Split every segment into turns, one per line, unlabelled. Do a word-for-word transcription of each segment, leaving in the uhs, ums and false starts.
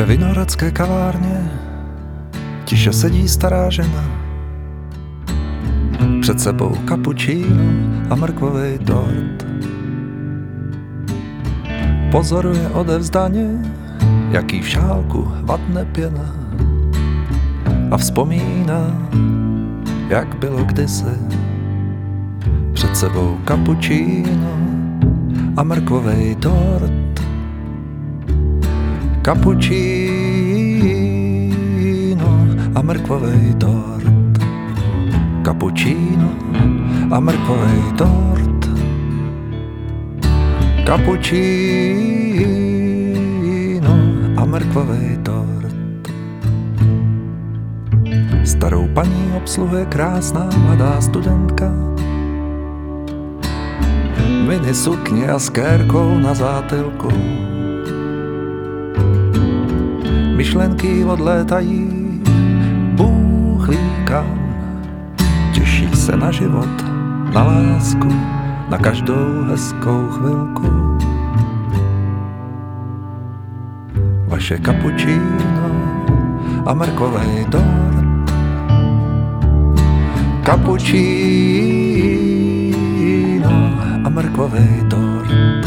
Ve vinohradské kavárně tiše sedí stará žena. Před sebou kapučíno a mrkvovej dort. Pozoruje odevzdaně, jaký v šálku vadne pěna. A vzpomíná, jak bylo kdysi. Před sebou kapučíno a mrkvovej dort. Kapučíno a mrkvovej dort. Kapučíno a mrkvovej dort. Kapučíno a mrkvovej dort. Starou paní obsluhuje krásná mladá studentka. Mini sukně a s kérkou na zátilku. Myšlenky odlétají, Bůh ví kam. Těší se na život, na lásku, na každou hezkou chvilku. Vaše kapučíno a mrkvovej dort. Kapučíno a mrkvovej dort.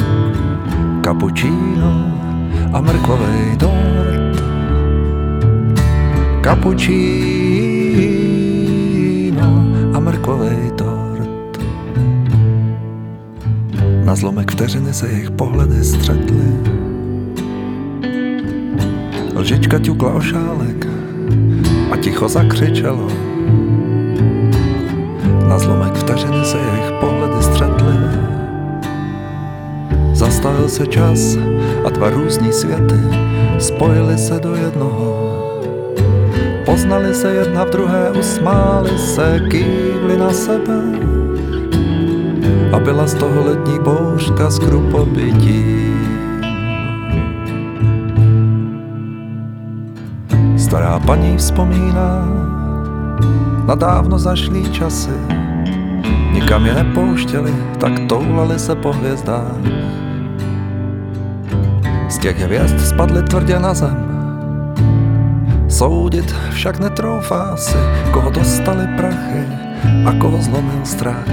Kapučíno a mrkvovej dort. Kapučíno a mrkvovej dort. Na zlomek vteřiny se jejich pohledy střetly. Lžička ťukla o šálek a ticho zakřičelo. Na zlomek vteřiny se jejich pohledy střetly. Zastavil se čas a dva různý světy spojily se do jednoho. Poznali se jedna v druhé, usmáli se, kývli na sebe. A byla z toho letní bouřka s krupobytí. Stará paní vzpomíná na dávno zašlý časy. Nikam je nepouštěli, tak toulali se po hvězdách. Z těch hvězd spadly tvrdě na zem. Soudit však netroufá si, koho dostali prachy a koho zlomil strach.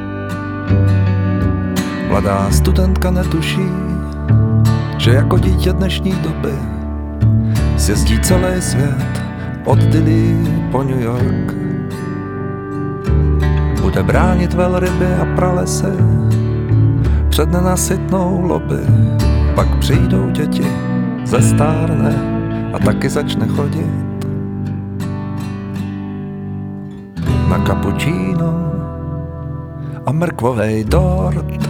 Mladá studentka netuší, že jako dítě dnešní doby sjezdí celý svět od Dili po New York. Bude bránit velryby a pralesy před nenasytnou lobby. Pak přijdou děti, zestárne a taky začne chodit na kapučíno a mrkvovej dort.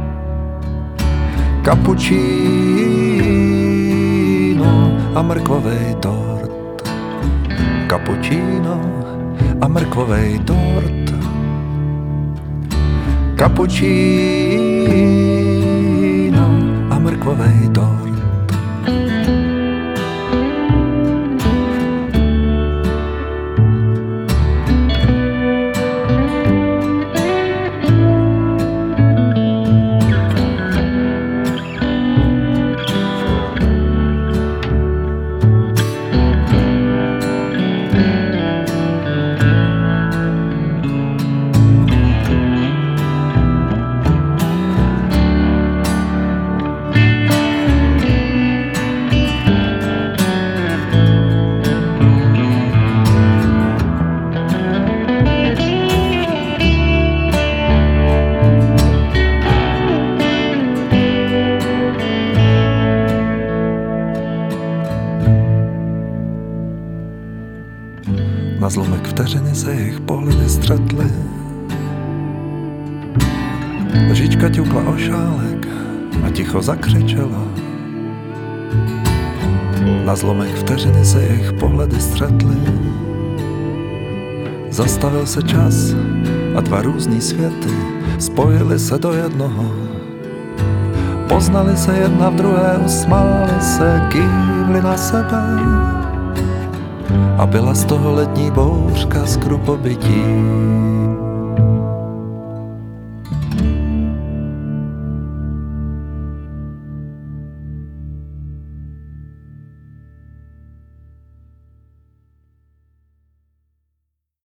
Kapučíno a mrkvovej dort. Kapučíno a mrkvovej dort. Kapučíno a mrkvovej dort. Na zlomek vteřiny se jejich pohledy střetly. Lžička ťukla o šálek a ticho zakřičela. Na zlomek vteřiny se jejich pohledy střetly. Zastavil se čas a dva různý světy spojily se do jednoho. Poznali se jedna v druhé, usmáli se, kývli na sebe. A byla z toho letní bouřka s krupobytí.